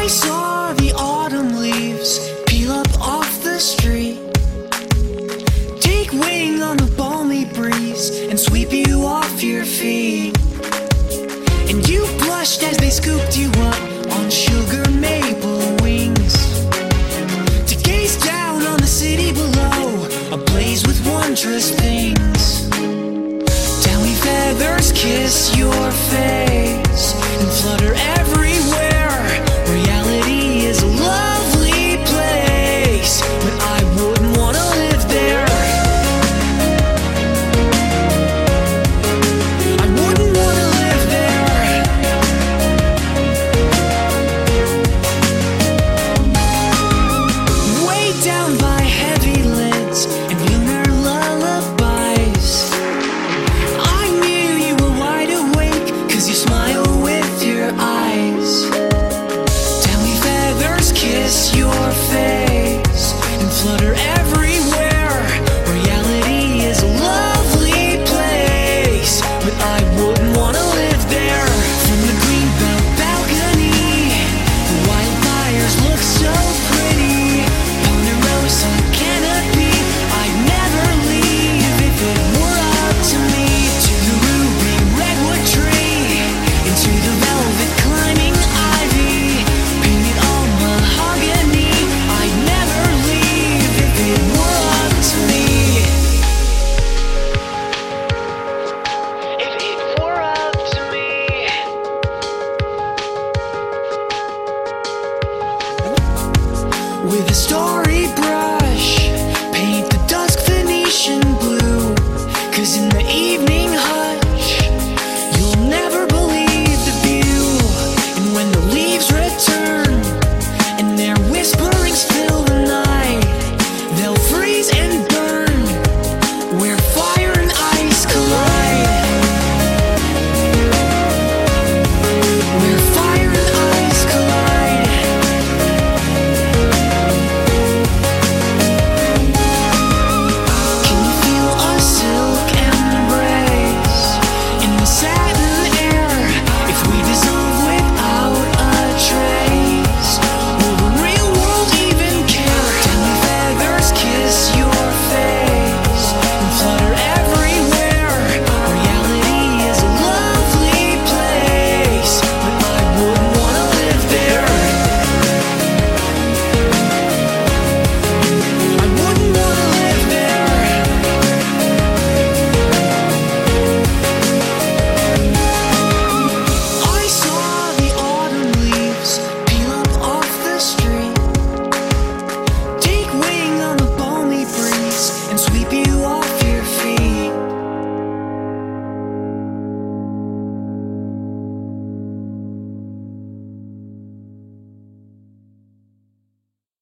I saw the autumn leaves peel up off the street, take wing on the balmy breeze and sweep you off your feet. And you blushed as they scooped you up on sugar maple wings, to gaze down on the city below, ablaze with wondrous things. Downy feathers kiss your face and flutter everywhere. Reality is a lovely place, but I wouldn't want to live there. I wouldn't want to live there. Way down by heavy lids and lunar lullabies, I knew you were wide awake, 'cause you smile with your eyes. Downy feathers kiss your face and flutter everywhere. Reality is a lovely place, but I wouldn't want to live there. From the greenbelt balcony, the wildfires look so pretty. Ponderosa canopy, I'd never leave if it were up to me. To the ruby redwood tree, into the velvet climbing ivy, painted all mahogany, I'd never leave if it were up to me. If it were up to me. With a star